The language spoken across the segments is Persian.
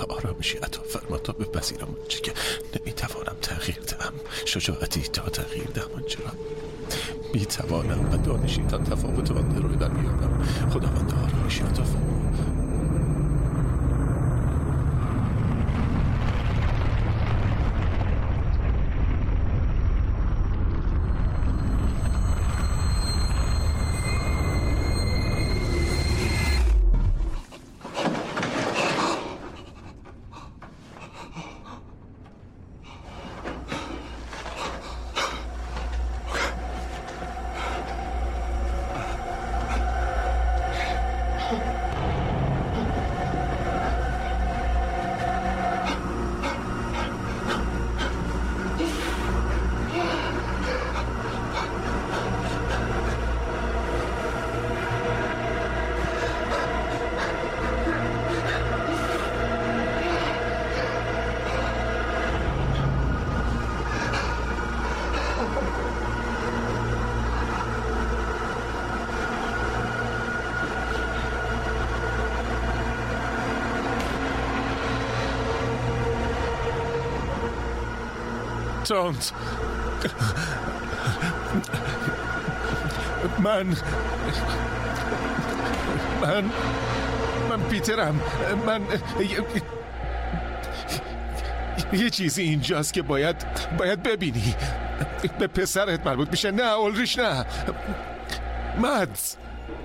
آرامشی عطا فرما تا بپذیرم آنچه که نمیتوانم تغییر دهم، شجاعتی تا تغییر دهم آنچه را میتوانم و دانشی تا تفاوت آن را دریابم. خداوند آرامشی عطا فرما. ترانت، من پیترم. یه چیزی اینجاست که باید ببینی. به پسرت مربوط میشه. نه اولریش، نه مدز.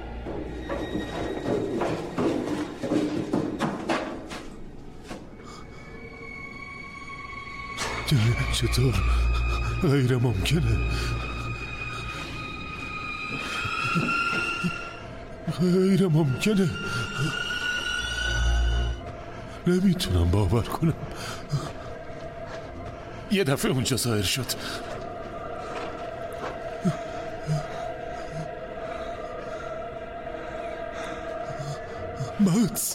چطور؟ غیر ممکنه. غیر ممکنه. نمیتونم باور کنم. یه دفعه اونجا ظاهر شد. مدز.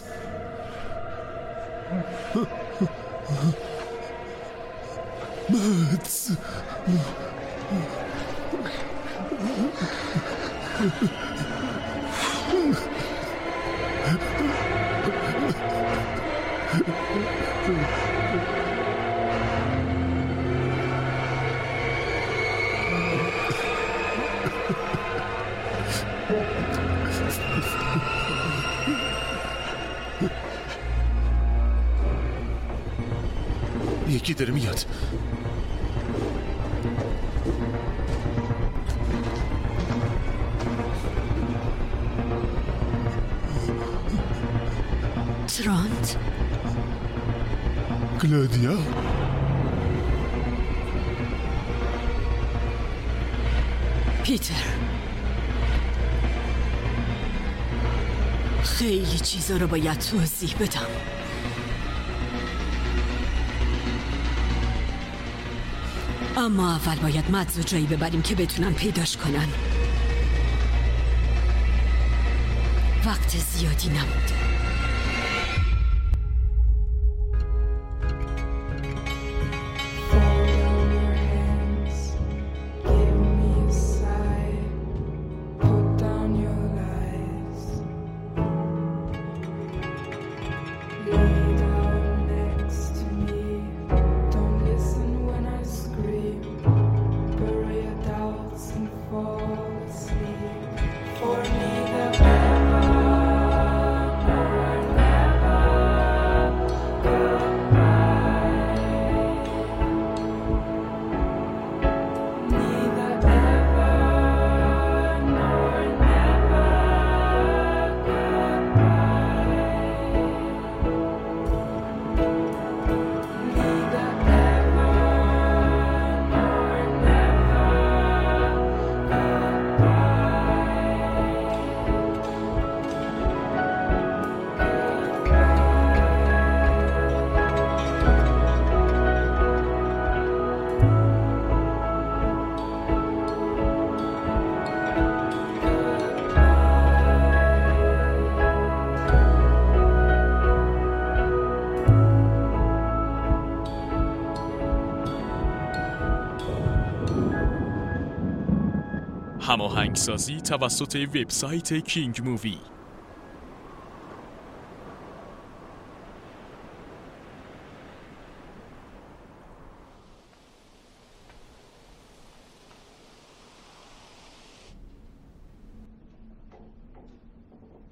مدز. یکی داره میاد. ترانت؟ کلودیا؟ پیتر، خیلی چیزا رو باید توضیح بدم. اما اول باید مدزو جایی ببریم که بتونن پیداش کنن. وقت زیادی نمونده. هماهنگسازی توسط وبسایت کینگ مووی.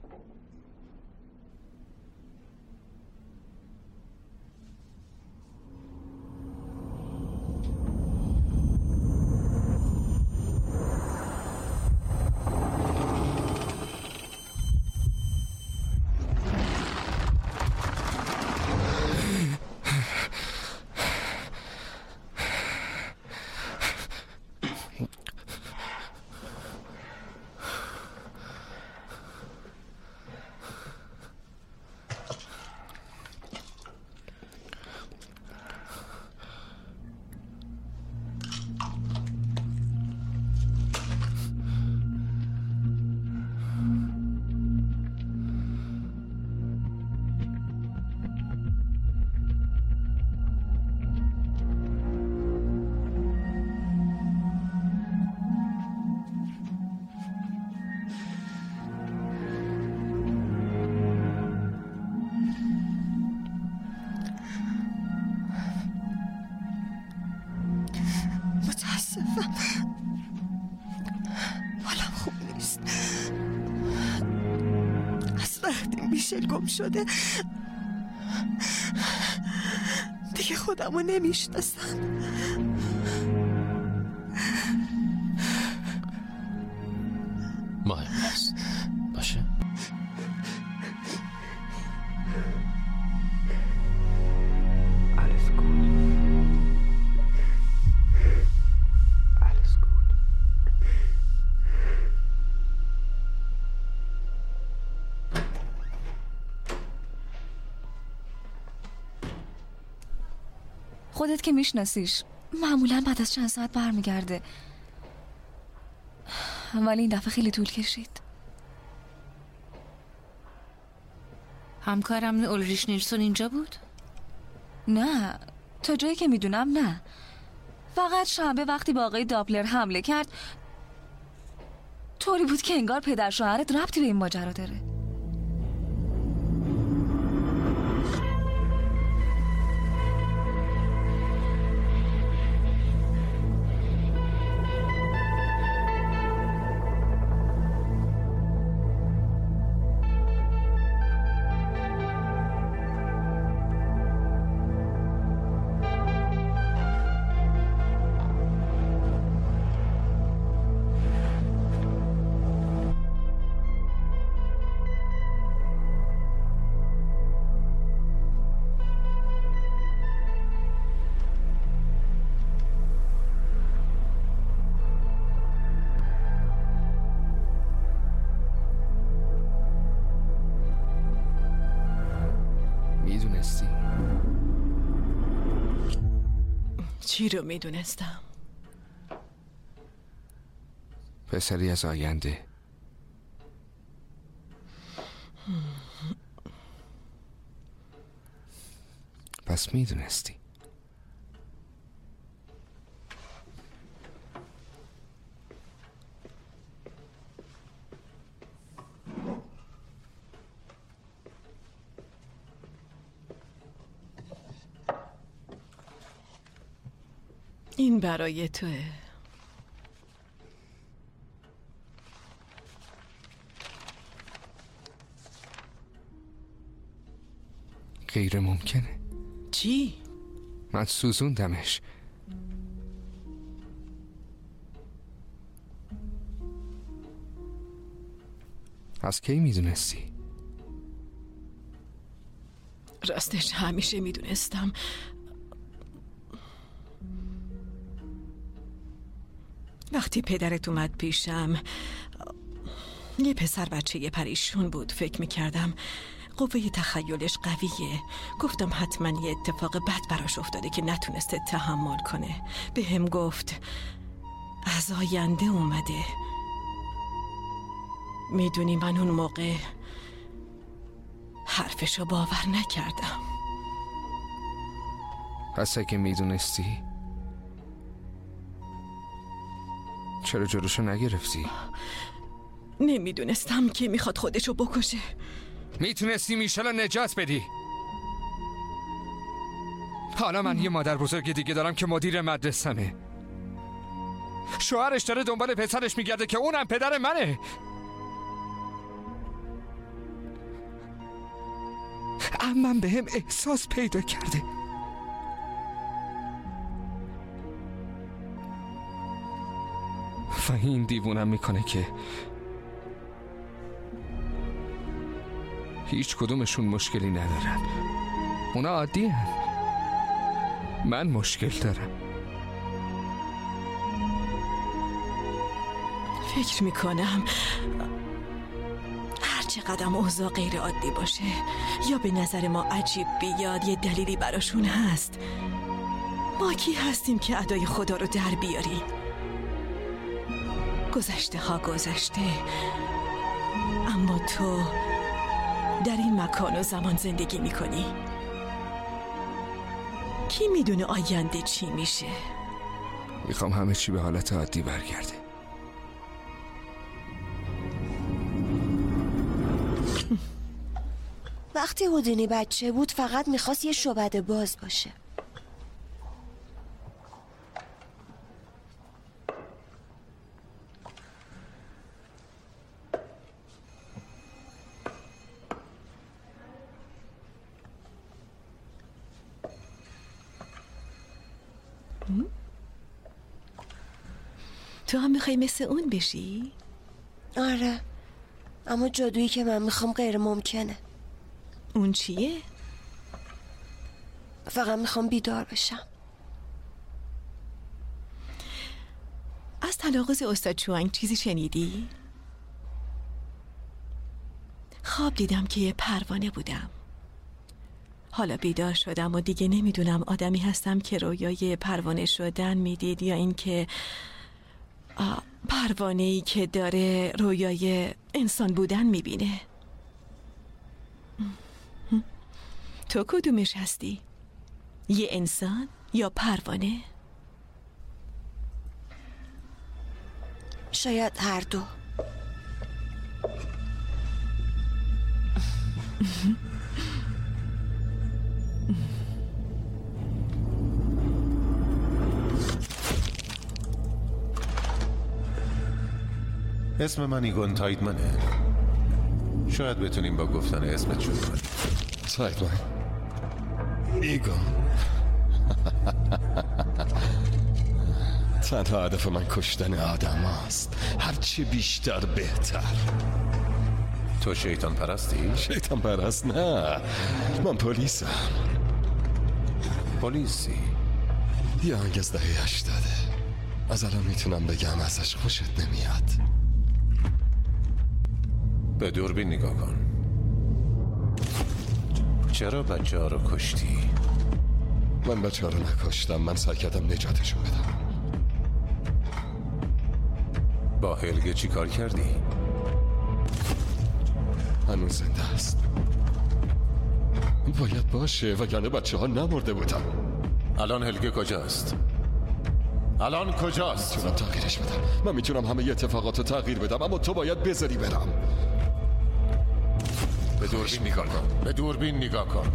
حالم خوب نیست. از وقتی میشل گم شده دیگه خودمو نمیشناسم. مهم نیست باشه. خودت که میشناسیش معمولا بعد از چند ساعت برمیگرده، ولی این دفعه خیلی طول کشید. همکارم اولریش نیلسون اینجا بود؟ نه، تا جایی که میدونم نه. فقط شنبه وقتی با آقای داپلر حمله کرد طوری بود که انگار پدر شوهرت ربطی به این ماجرا داره. چی رو میدونستم؟ پسری از آینده. پس میدونستی. این برای توه. غیر ممکنه. چی؟ من سوزوندمش. از کی میدونستی؟ راستش همیشه میدونستم. وقتی پدرت اومد پیشم، یه پسر بچه پریشون بود. فکر میکردم قوه تخیلش قویه. گفتم حتما یه اتفاق بد براش افتاده که نتونسته تحمل کنه. به هم گفت از آینده اومده. میدونی من اون موقع حرفشو باور نکردم. پس اگه میدونستی چرا جلوشو نگرفتی؟ نمیدونستم که میخواد خودشو بکشه. میتونستی میشل نجات بدی. حالا من یه مادر بزرگ دیگه دارم که مدیر مدرسمه. شوهرش داره دنبال پسرش میگرده که اونم پدر منه. عمم بهم احساس پیدا کرده. و این دیوونم میکنه که هیچ کدومشون مشکلی ندارن. اونا عادی هن. من مشکل دارم. فکر میکنم هر چقدر اوضاع غیر عادی باشه یا به نظر ما عجیب بیاد یه دلیلی براشون هست. ما کی هستیم که ادای خدا رو در بیاریم؟ گذشته ها گذشته، اما تو در این مکان و زمان زندگی میکنی. کی میدونه آینده چی میشه؟ میخوام همه چی به حالت عادی برگرده. وقتی هودینی بچه بود فقط میخواست یه شعبده باز باشه. تو هم میخوای مثل اون بشی؟ آره، اما جادویی که من میخوام غیر ممکنه. اون چیه؟ فقط میخوام بیدار بشم. از تناقض استاد چوانگ چیزی شنیدی؟ خواب دیدم که یه پروانه بودم. حالا بیدار شدم و دیگه نمیدونم آدمی هستم که رویای پروانه شدن میدید یا این که پروانه‌ای که داره رویای انسان بودن میبینه. تو کدومش هستی؟ یه انسان یا پروانه؟ شاید هر دو. اسم من ایگون تایدمنه. شاید بتونیم با گفتن اسمت شروع کنیم. تایدمن ایگون. تنها هدف من کشتن آدم هست. هرچی بیشتر بهتر. تو شیطان پرستی؟ شیطان پرست نه، من پلیسم. پلیسی؟ یه آهنگ از دهه 80. از الان میتونم بگم ازش خوشت نمیاد. به دوربین نگاه کن. چرا بچه ها رو کشتی؟ من بچه ها رو نکشتم، من سعی کردم نجاتشون بدم. با هلگه چی کار کردی؟ هنوز زنده است. باید باشه وگرنه بچه ها نمرده بودن. الان هلگه کجاست؟ الان کجاست؟ میتونم تغییرش بدم. من میتونم همه اتفاقات رو تغییر بدم، اما تو باید بذاری برم. به دوربین نگاه کن. به دوربین نگاه کن.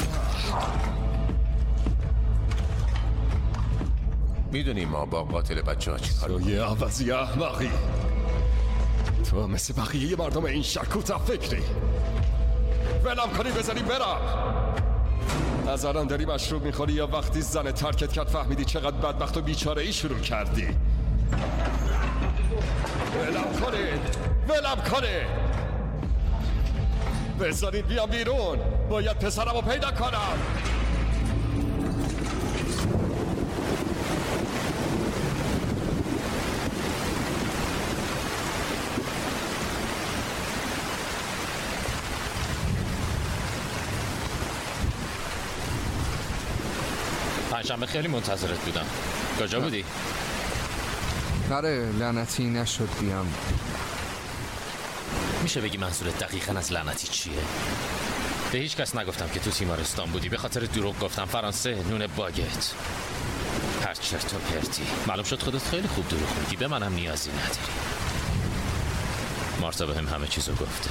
میدونی ما با قاتل بچه ها چی کار تو یه عوضی احمقی. تو مثل بقیه مردم این شکوت فکری. ولم کنی بذاری برم. از الان داری مشروب میخوری یا وقتی زن ترکت کرد فهمیدی چقدر بدبخت و بیچاره ای شروع کردی؟ ولم کنی بذارید بیام بیرون. باید پسرم رو پیدا کنم. پنجشنبه خیلی منتظرت بودم. کجا بودی؟ آره لعنتی نشد بیام. میشه بگی منظورت دقیقاً از لعنتی چیه؟ به هیچ کس نگفتم که تو تیمارستان بودی. به خاطر دروغ گفتم فرانسه نون باگت. هر چرت و پرتی. معلوم شد خودت خیلی خوب دروغ میگی. به منم نیازی نداری. مارتا بهم همه چیزو گفته.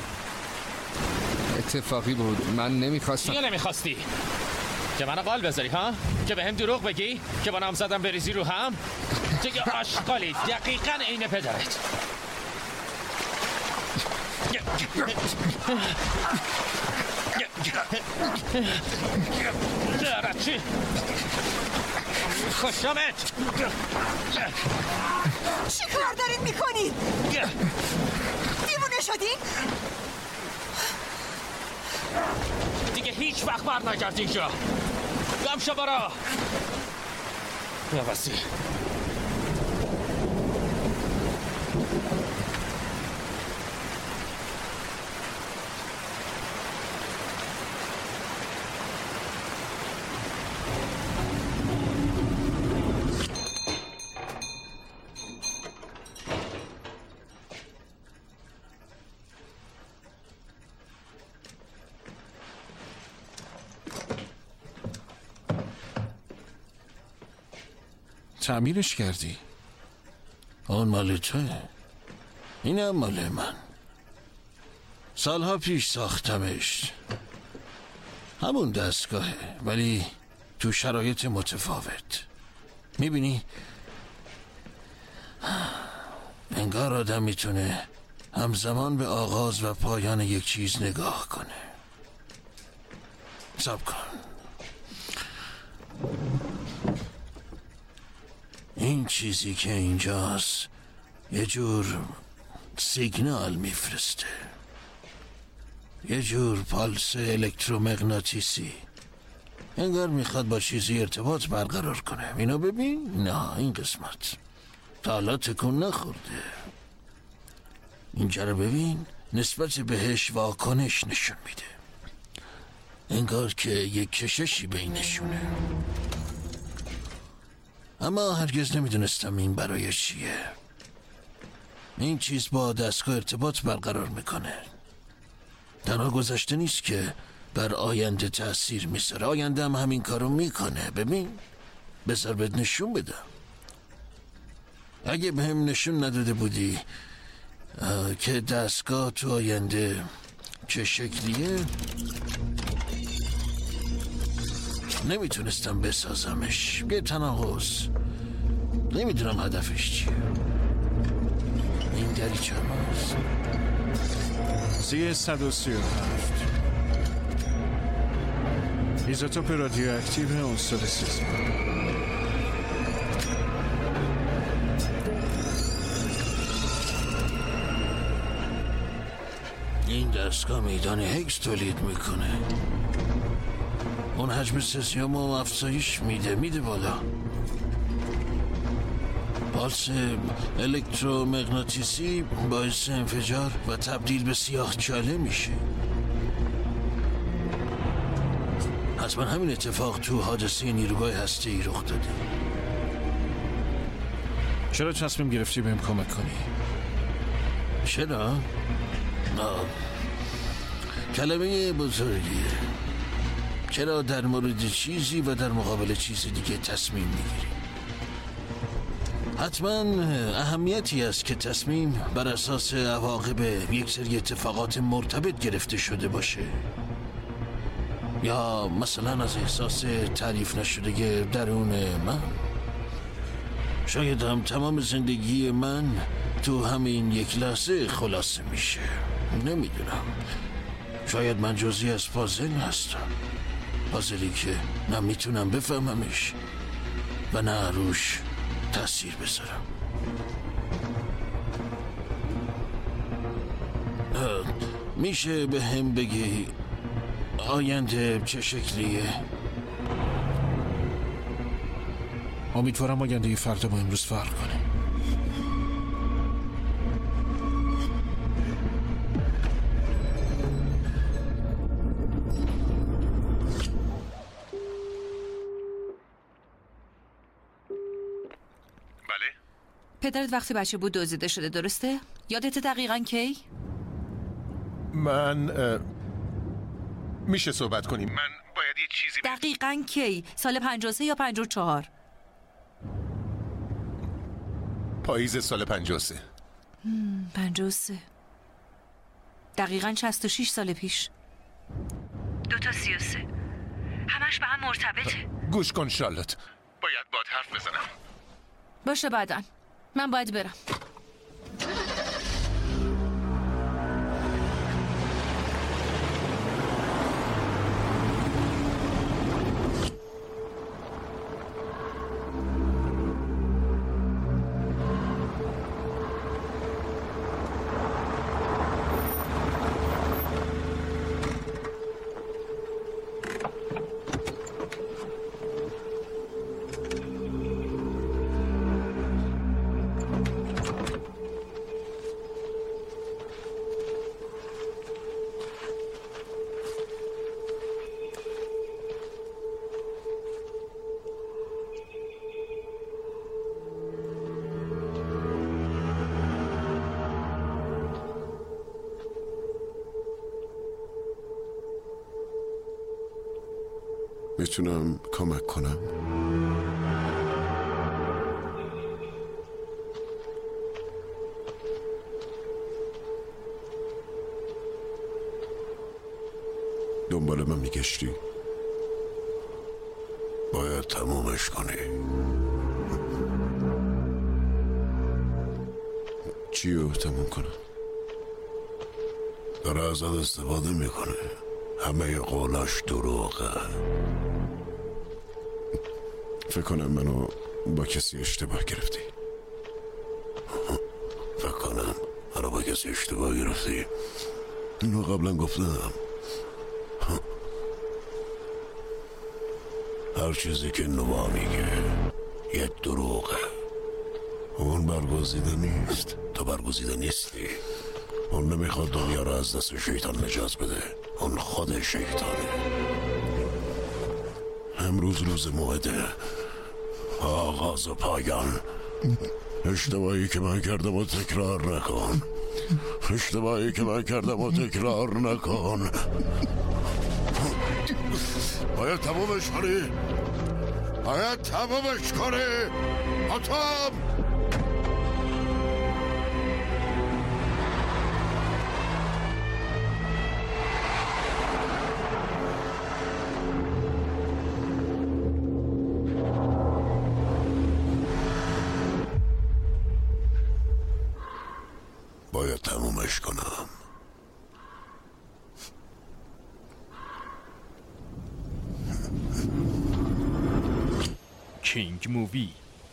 اتفاقی بود. من نمیخواستم. چیه نمیخواستی؟ که منو قال بذاری ها؟ که بهم دروغ بگی؟ که با نامزدم بریزی رو هم؟ دیگه آشغالی. دقیقاً عین پدرت. لعنتی خوشمت. چی کار دارید میکنید؟ دیوونه شدین؟ دیگه هیچ وقت بر نگرد اینجا. گم شو برا نوازی. تعمیرش کردی؟ اون مال توه، اینم مال من. سالها پیش ساختمش. همون دستگاهه ولی تو شرایط متفاوت. میبینی؟ انگار آدم میتونه همزمان به آغاز و پایان یک چیز نگاه کنه. صبر کن. این چیزی که اینجاست یه جور سیگنال میفرسته، یه جور پالس الکترومغناطیسی. انگار میخواد با چیزی ارتباط برقرار کنه. اینو ببین. نه این قسمت تا حالا تکون نخورده. اینجا رو ببین. نسبت بهش واکنش نشون میده. انگار که یک کششی بینشونه. اما هرگز نمیدونستم این برای چیه. این چیز با دستگاه ارتباط برقرار میکنه. تنها گذشته نیست که بر آینده تأثیر میذاره. آینده هم همین کارو میکنه. ببین بذار بهت نشون بدم. اگه بهم نشون نداده بودی که دستگاه تو آینده چه شکلیه نمیتونستم بسازمش. یه تناقض. نمیدونم هدفش چیه. این دریچه هاست. 337 ایزوتوپ رادیواکتیو عنصر سیزم. این دستگاه میدان هیگز تولید میکنه. اون حجم سزیومو افزایش میده بالا. پالس الکترومغناطیسی باعث انفجار و تبدیل به سیاه‌چاله میشه. حتما همین اتفاق تو حادثه نیروگاه هسته‌ای رخ داده. چرا تصمیم گرفتی بهم کمک کنی؟ چرا؟ کلمه بزرگیه. چرا در مورد چیزی و در مقابل چیز دیگه تصمیم میگیری؟ حتما اهمیتی است که تصمیم بر اساس عواقب یک سری اتفاقات مرتبط گرفته شده باشه، یا مثلا از احساس تعریف نشده درون من. شاید هم تمام زندگی من تو همین یک لحظه خلاصه میشه. نمیدونم. شاید من جزئی از پازل هستم. پازلی که نه میتونم بفهممش و نه روش تأثیر بذارم. میشه به هم بگی آینده چه شکلیه؟ امیدوارم آینده فردا با امروز فرق کنه. پدرت وقتی بچه بود دزدیده شده، درسته؟ یادت دقیقاً کی؟ من میشه صحبت کنیم؟ من باید یه چیزی دقیقاً کی؟ سال 53 یا 54؟ پاییز سال 53. 53 دقیقاً 66 سال پیش. 2 تا 33 همش به هم مرتبطه. گوش کن شارلوت، باید باهات حرف بزنم. باشه بعداً. من باید برم. میتونم کمک کنم؟ دنبال من میگشتی؟ باید تمومش کنی. چی رو تموم کنم؟ داره ازت استفاده میکنه. همه قولاش دروغه. فکر کنم منو با کسی اشتباه گرفتی. فکر کنم منو با کسی اشتباه گرفتی. اینو قبلا گفتم. هر چیزی که نوا میگه یه دروغه. اون برگزیده نیست. تو برگزیده نیستی. اون نمیخواد دنیا رو از دست شیطان نجات بده. اون خود شیطانه. امروز روز موعده، آغاز و پایان. اشتباهی که من کردم و تکرار نکن. اشتباهی که من کردم و تکرار نکن. باید تمومش کنی. باید تمومش کنی. آتام باید تمومش کنم. کینگ مووی.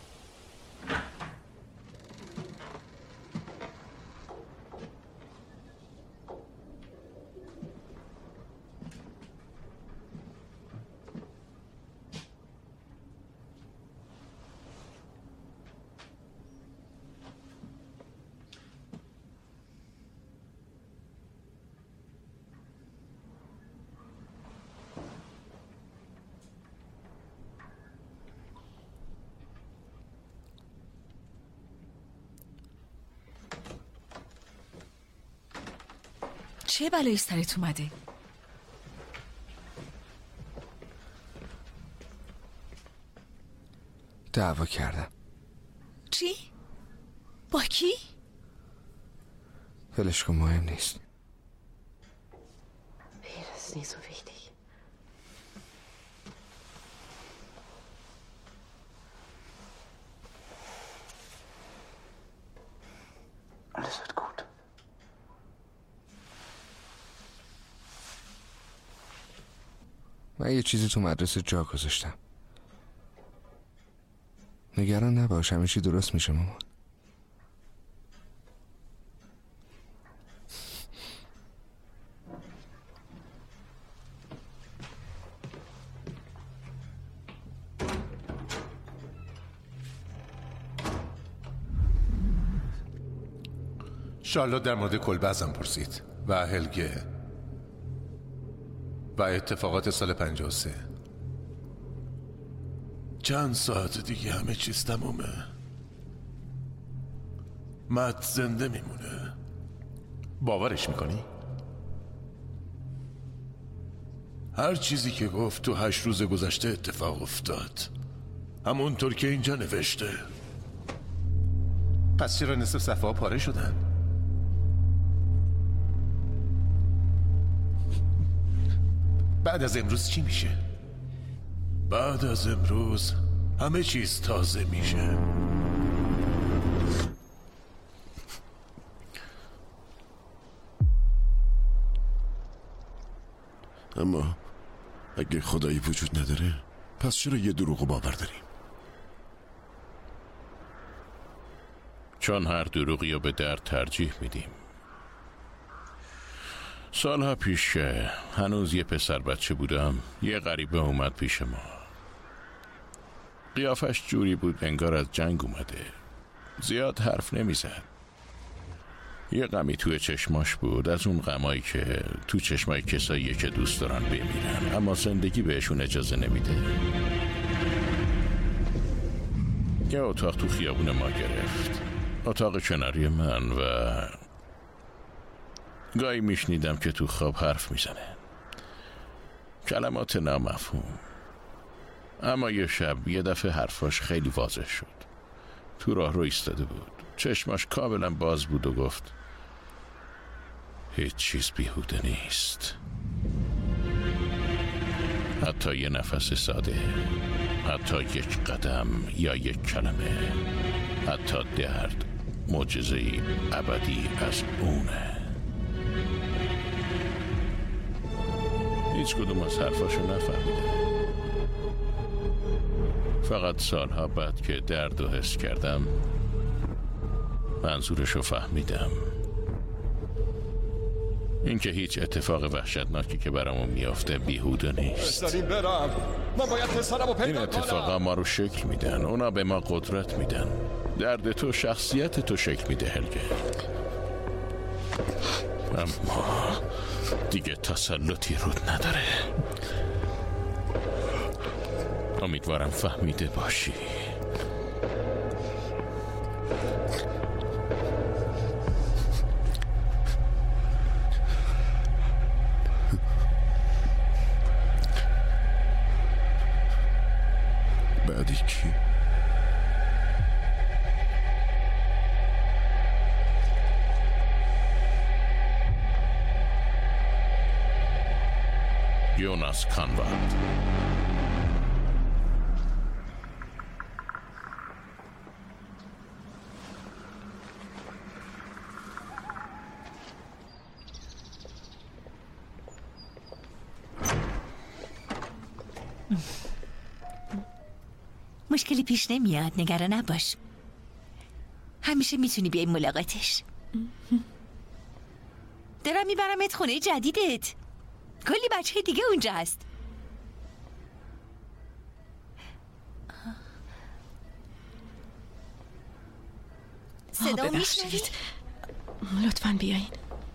چه بلایی سرت اومده؟ دعوا کردم. چی؟ با کی؟ ولش کن، مهم نیست. Das ist nicht so wichtig. Alles wird gut. من یه چیزی تو مدرسه جا گذاشتم. نگران نباش، همه چی درست میشه مامان. شارلوت در مورد کلبه ازم پرسید و هلگه و اتفاقات سال 53. چند ساعت دیگه همه چیز تمومه. مت زنده میمونه. باورش میکنی؟ هر چیزی که گفت تو 8 روز گذشته اتفاق افتاد، همونطور که اینجا نوشته. پس چرا نصف صفحه ها پاره شدن؟ بعد از امروز چی میشه؟ بعد از امروز همه چیز تازه میشه. اما اگه خدایی وجود نداره، پس چرا یه دروغو باور داریم؟ چون هر دروغی رو به درد ترجیح میدیم. سالها پیش که هنوز یه پسر بچه بودم، یه غریبه اومد پیش ما. قیافش جوری بود انگار از جنگ اومده. زیاد حرف نمیزد. یه غمی توی چشماش بود، از اون غمایی که تو چشمای کساییه که دوست دارن بمیرن اما زندگی بهشون اجازه نمیده. یه اتاق تو خیابون ما گرفت، اتاق کناری من، و گاهی میشنیدم که تو خواب حرف میزنه، کلمات نامفهوم. اما یه شب یه دفعه حرفاش خیلی واضح شد. تو راه رو ایستاده بود، چشماش کاملا باز بود و گفت هیچ چیز بیهوده نیست، حتی یه نفس ساده، حتی یک قدم یا یک کلمه، حتی درد معجزه‌ای ابدی از اونه. هیچ کدوم از حرفاشو نفهمیدم. فقط سالها بعد که درد رو حس کردم منظورشو فهمیدم. اینکه هیچ اتفاق وحشتناکی که برامون میافته بیهوده نیست. برم. من باید پسرمو پیدا این اتفاقا ما رو شکل میدن، اونا به ما قدرت میدن. درد تو شخصیت تو شکل میده هلگه. اما دیگه تسلطی رود نداره. امیدوارم فهمیده باشی. بعدی کی؟ یوناس کانواد. مشکلی پیش نمیاد، نگران نباش. همیشه میتونی بیای ملاقاتش. دارم میبرمت خونه جدیدت. کلی بچه دیگه اونجا هست. صدا میشنوید؟ لطفاً بیاین.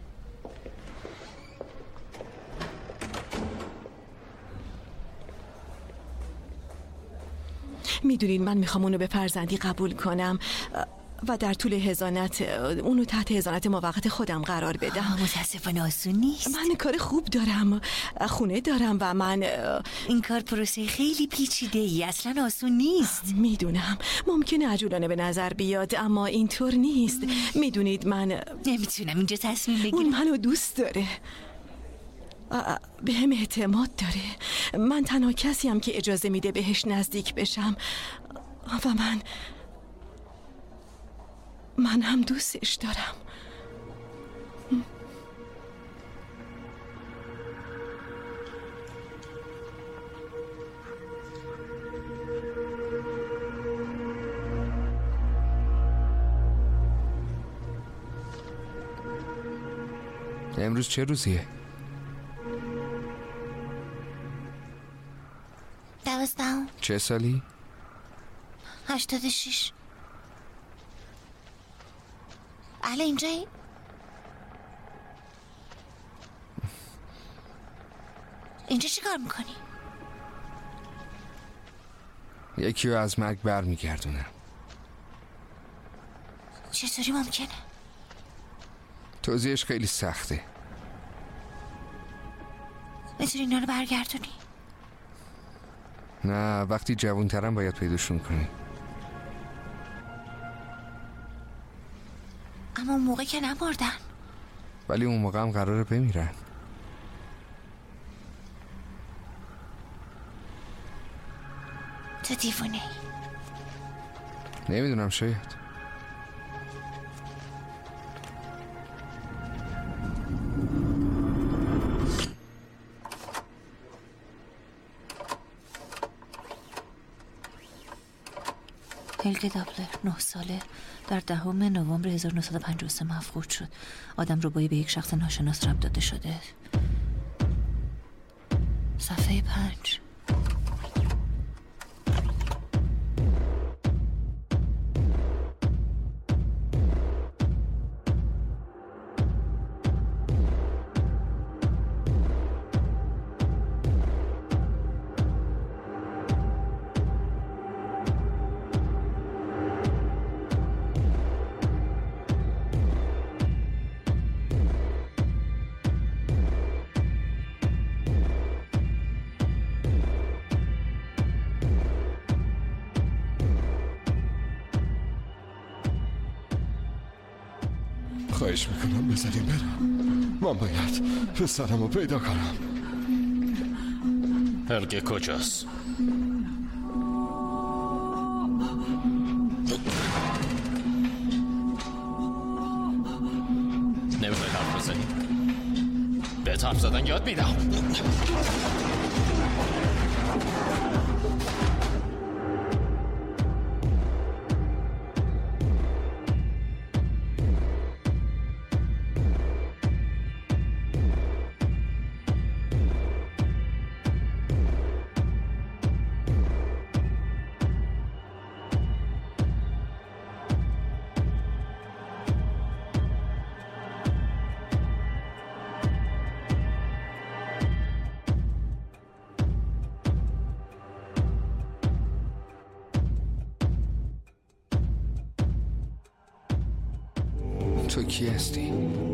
میدونین من میخوام اونو به فرزندی قبول کنم و در طول حضانت اونو تحت حضانت موقت خودم قرار بدم. متاسفانه آسون نیست. من کار خوب دارم، خونه دارم و من این کار پروسه خیلی پیچیده ای، اصلا آسون نیست. میدونم ممکنه عجولانه به نظر بیاد اما اینطور نیست. میدونید من نمیتونم اینجا تصمیم بگیرم. اون منو دوست داره، به هم اعتماد داره. من تنها کسیم که اجازه میده بهش نزدیک بشم و من هم دوستش دارم. امروز چه روزیه؟ 12. چه سالی؟ 86. اهل اینجایی؟ اینجا چی کار میکنی؟ یکی رو از مرگ بر میگردونم. چطوری ممکنه؟ توضیحش خیلی سخته. میتونی اینا رو برگردونی؟ نه، وقتی جوانترم باید پیداشون کنی. اما اون موقع که نمردن. ولی اون موقع هم قراره بمیرن. تو دیوونه ای. نمیدونم، شاید. هلگه دابلر 9 ساله در 10 نوامبر 1953 مفقود شد. آدم ربایی به یک شخص ناشناس ربط داده شده. صفحه 5. خواهش میکنم بذاریم برم. من باید پسرم رو پیدا کنم. هلگه کجاست؟ نمیخوای حرف بزنی؟ بهت حرف زدن یاد میدم. تو کی هستی؟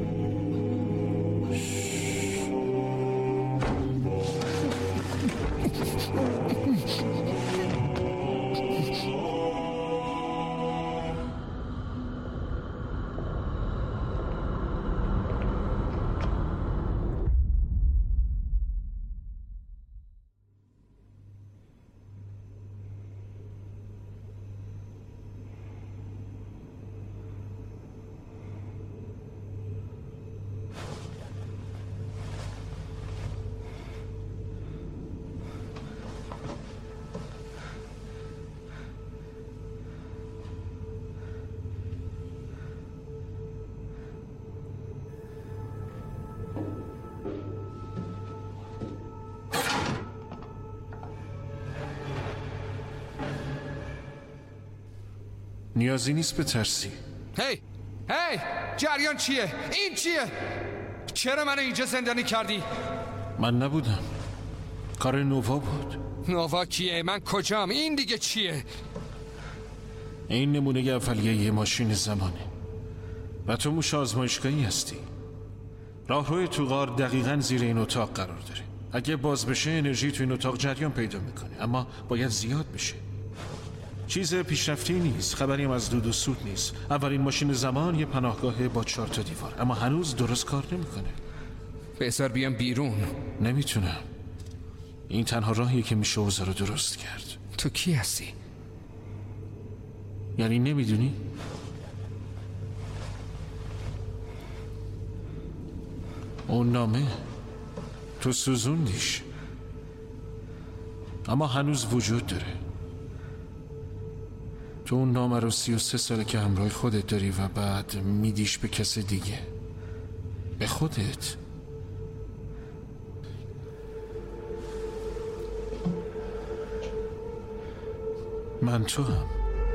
نیازی نیست بترسی. هی جریان چیه؟ این چیه؟ چرا منو اینجا زندانی کردی؟ من نبودم، کار نووا بود. نووا کیه؟ من کجام؟ این دیگه چیه؟ این نمونه اولیه یه ماشین زمانه و تو موش آزمایشگاهی هستی. راهروی تو غار دقیقاً زیر این اتاق قرار داره. اگه باز بشه انرژی تو این اتاق جریان پیدا میکنه، اما باید زیاد بشه. چیز پیشرفتی نیست، خبری هم از دود و سود نیست. اولین ماشین زمان یه پناهگاه با 4 تا دیوار، اما هنوز درست کار نمیکنه. بذار بیام بیرون. نمیتونم. این تنها راهیه که میشه اوضاع رو درست کرد. تو کی هستی؟ یعنی نمیدونی؟ اون نامه تو سوزوندیش، اما هنوز وجود داره. تو اون نامه رو 33 ساله که همراه خودت داری و بعد میدیش به کس دیگه، به خودت. من تو هم.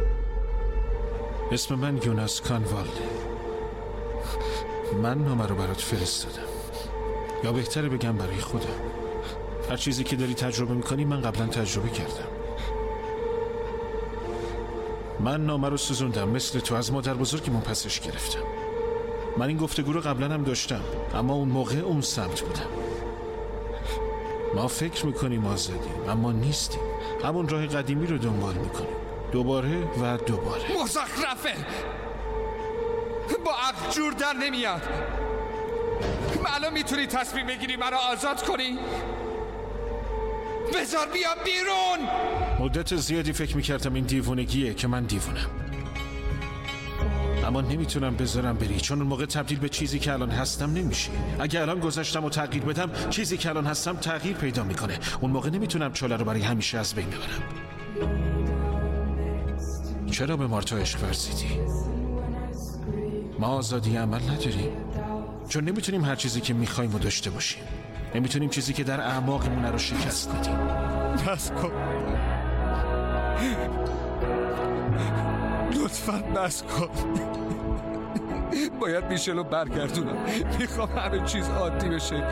اسم من یوناس کانوالده. من نامه رو برات فرستادم، یا بهتره بگم برای خودم. هر چیزی که داری تجربه میکنی من قبلا تجربه کردم. من نامه رو سوزوندم، مثل تو از مادر بزرگمون پسش گرفتم. من این گفتگو رو قبلا هم داشتم، اما اون موقع اون سمت بودم. ما فکر میکنیم آزادیم، اما نیستیم. همون راه قدیمی رو دنبال میکنیم، دوباره و دوباره. مزخرفه، با عقل جور در نمیاد. الان میتونی تصمیم بگیری منو آزاد کنی؟ بذار بیام بیرون. مدت زیادی فکر میکردم این دیوونگیه که من دیوونم، اما نمیتونم بذارم بری، چون اون موقع تبدیل به چیزی که الان هستم نمیشه. اگه الان گذشتم و تغییر بدم، چیزی که الان هستم تغییر پیدا میکنه. اون موقع نمیتونم چاله رو برای همیشه از بین ببرم. چرا به مارتا عشق ورزیدی؟ ما آزادی عمل نداریم، چون نمیتونیم هر چیزی که میخوایم رو داشته باشیم. نمیتونیم چیزی که در اعماقمون رو شکست بدیم. بس کن، لطفاً بس کن. باید میشلو برگردونم. میخوام همه چیز عادی بشه.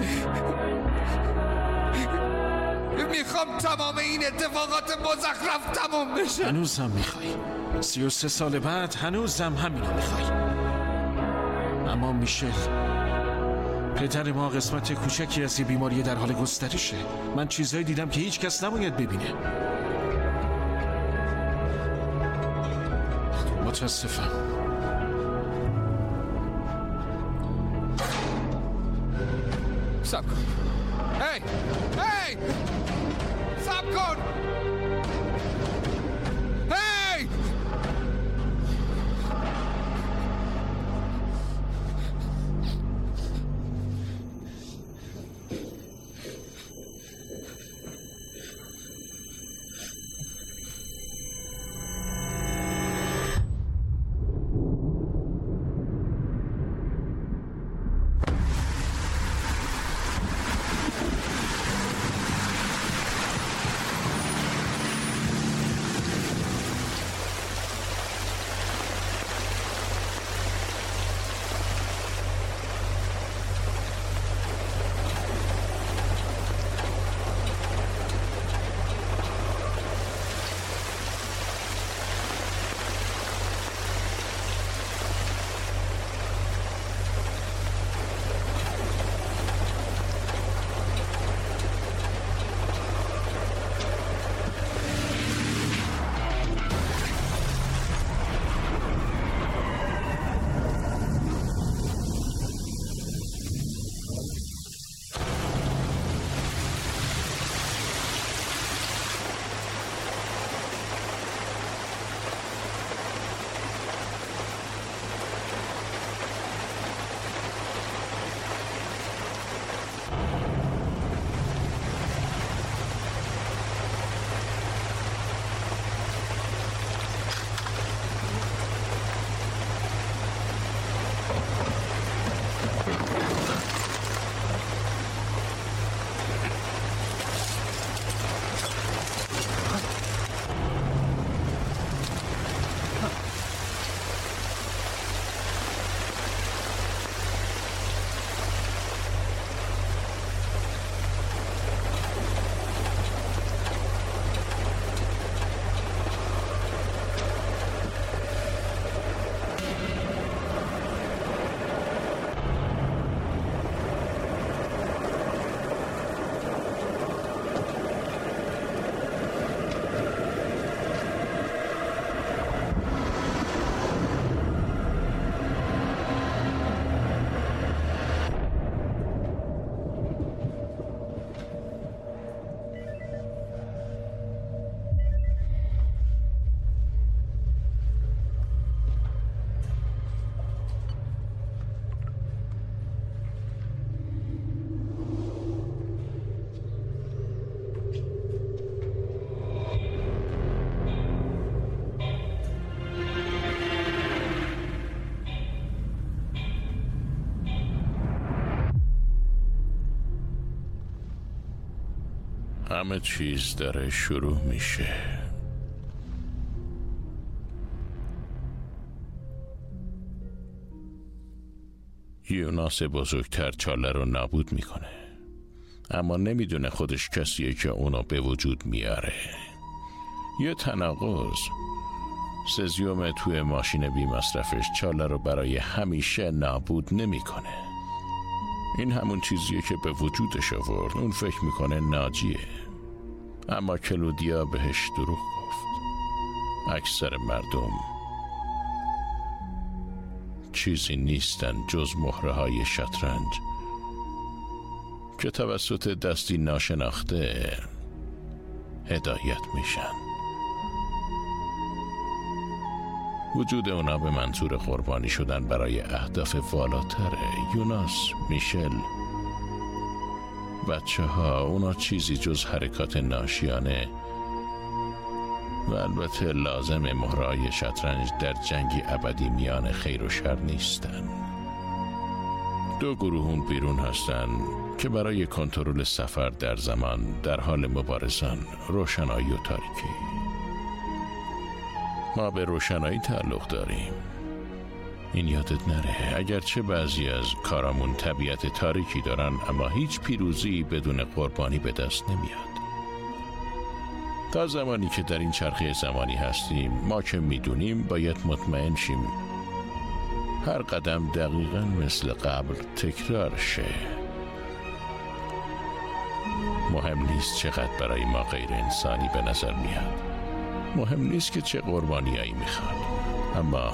میخوام تمام این اتفاقات مزخرف تمام بشه. هنوزم میخوای؟ 33 سال بعد هنوزم همینو میخوای؟ اما میشل، پدر ما قسمت کوچکی از یه بیماری در حال گسترشه. من چیزایی دیدم که هیچ کس نباید ببینه. متاسفم. سب کن. هی سب کن. هی همه چیز داره شروع میشه. یوناس بزرگتر چاله رو نابود میکنه، اما نمیدونه خودش کسیه که اونو به وجود میاره. یه تناقض. سزیوم توی ماشین بی مصرفش چاله رو برای همیشه نابود نمیکنه. این همون چیزیه که به وجودش آورد. اون فکر میکنه ناجیه، اما کلودیا بهش دروغ گفت. اکثر مردم چیزی نیستن جز مهره های شطرنج که توسط دستی ناشناخته هدایت میشن. وجود اونا به منظور قربانی شدن برای اهداف والاتره. یوناس، میشل، بچه ها، اونا چیزی جز حرکات ناشیانه و البته لازم مهرهای شطرنج در جنگی ابدی میان خیر و شر نیستن. دو گروهون بیرون هستن که برای کنترل سفر در زمان در حال مبارزان، روشنایی و تاریکی. ما به روشنایی تعلق داریم. این یادت نره، اگرچه بعضی از کارامون طبیعت تاریکی دارن، اما هیچ پیروزی بدون قربانی به دست نمیاد. تا زمانی که در این چرخه زمانی هستیم، ما که میدونیم باید مطمئن شیم هر قدم دقیقاً مثل قبل تکرار شه. مهم نیست چقدر برای ما غیر انسانی به نظر میاد، مهم نیست که چه قربانیایی میخواد، اما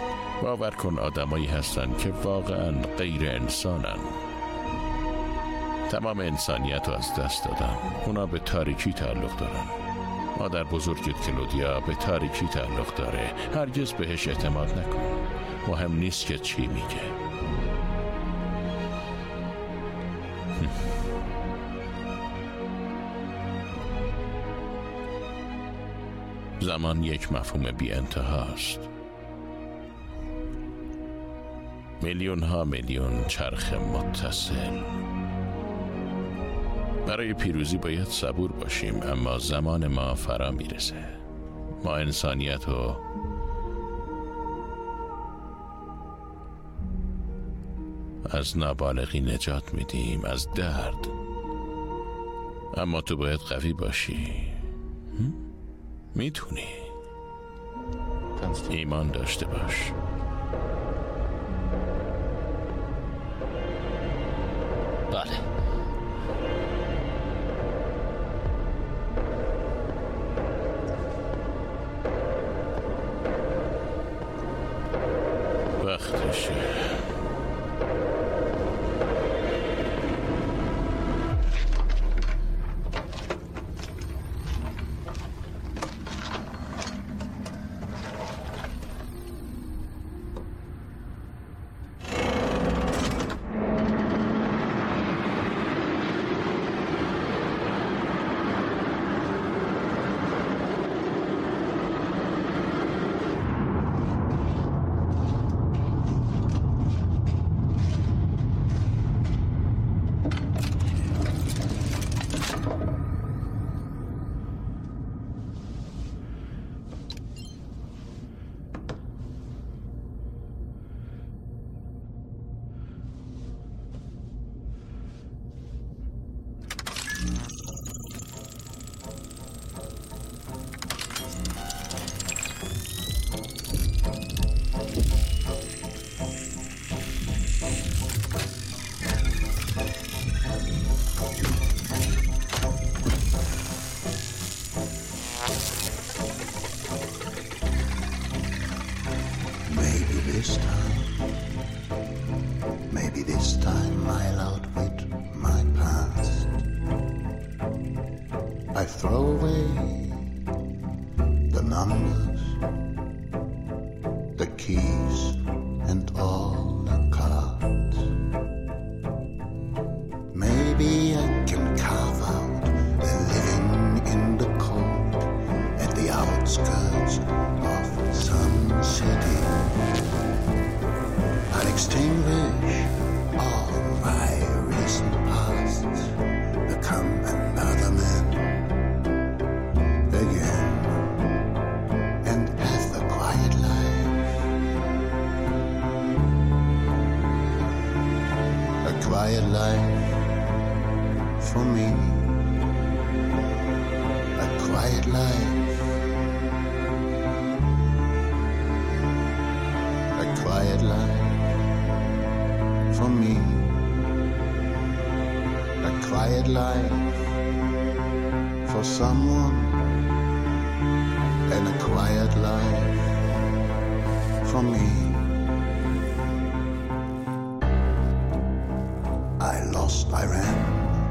باور کن آدمایی هستن که واقعاً غیر انسانن. تمام انسانیت رو از دست دادن. اونا به تاریکی تعلق دارن. مادر بزرگت کلودیا به تاریکی تعلق داره. هرگز بهش اعتماد نکن. مهم نیست که چی میگه. زمان یک مفهوم بی انتهاست. میلیون ها میلیون چرخ متصل. برای پیروزی باید صبور باشیم، اما زمان ما فرا میرسه. ما انسانیت رو از نابالغی نجات میدیم، از درد. اما تو باید قوی باشی. میتونی. ایمان داشته باش. بله. وقتشه. Maybe this time I'll outwit my past. I throw away the numbers, the keys, and all the cards. Maybe I can carve out a living in the cold at the outskirts of some city. I'll extinguish all my recent past, become another man again, and have a quiet life. A quiet life for me. A quiet life. A quiet life for me. A quiet life for someone, and a quiet life for me. I lost, I ran,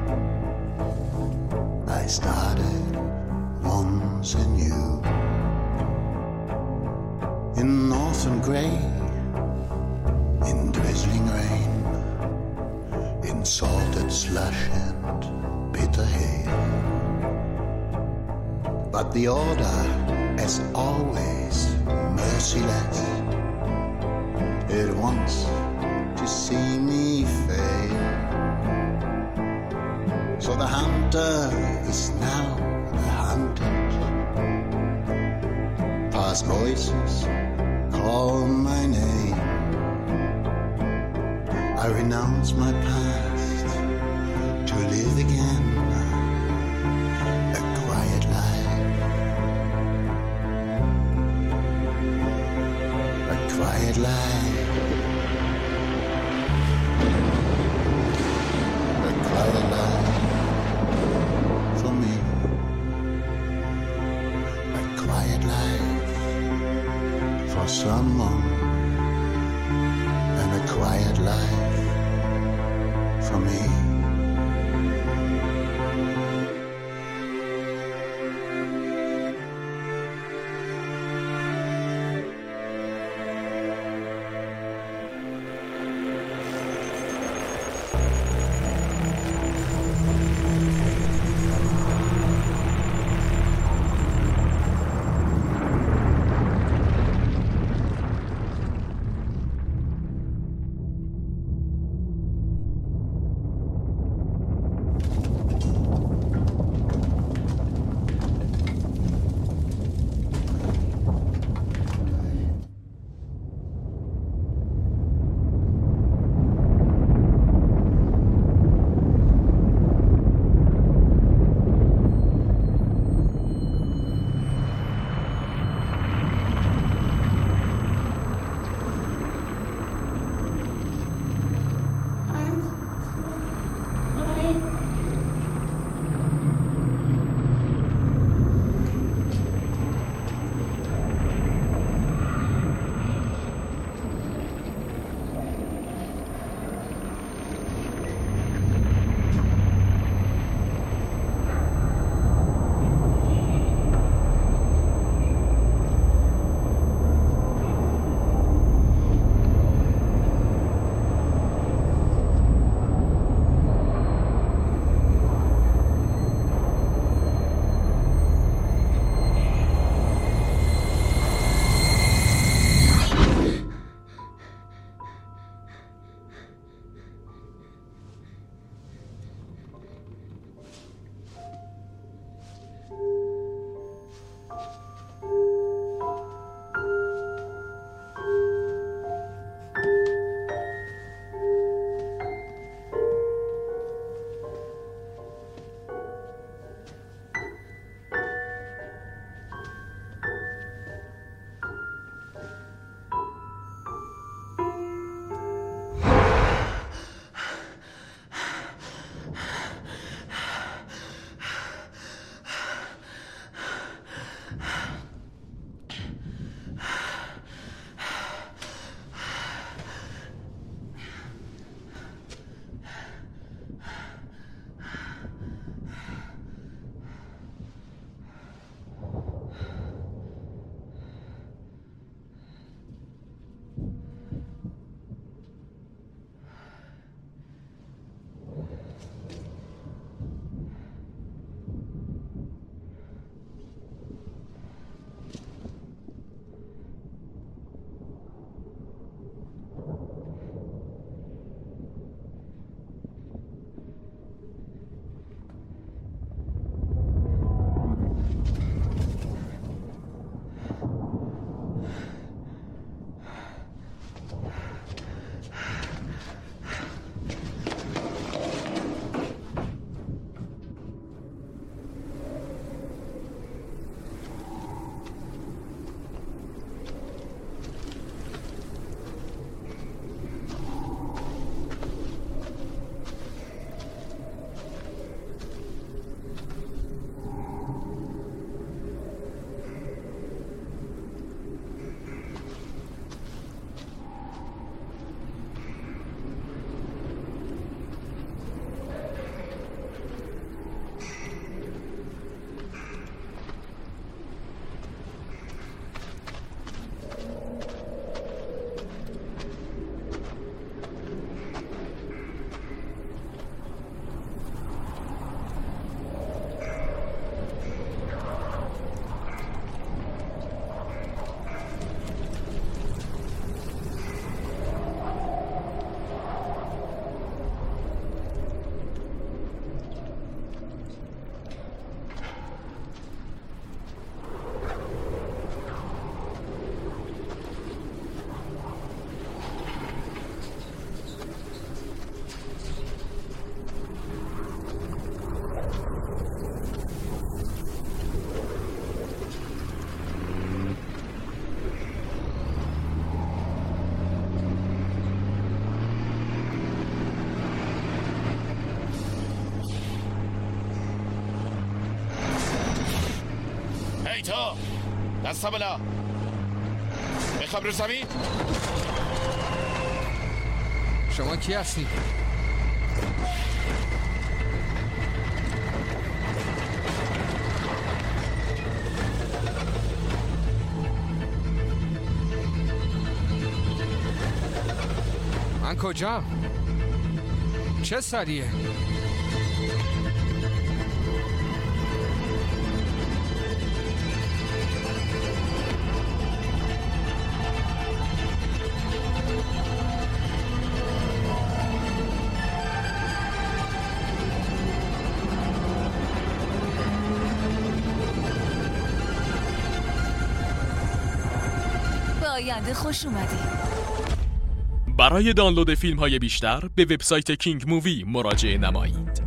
I started once anew. In northern grey, in drizzling rain, in salted slush and bitter hail. But the order, as always, merciless. It wants to see me fail. So the hunter is now the hunted. Past voices call my name. I renounce my past to live again a quiet life. A quiet life. A quiet life for me. A quiet life for someone, and a quiet life for me. ایتا دستا بلا بخواب رو زمین. شما کی هستی؟ من کجام؟ چه سریه؟ به آینده خوش اومدی. برای دانلود فیلم های بیشتر به وبسایت کینگ مووی مراجعه نمایید.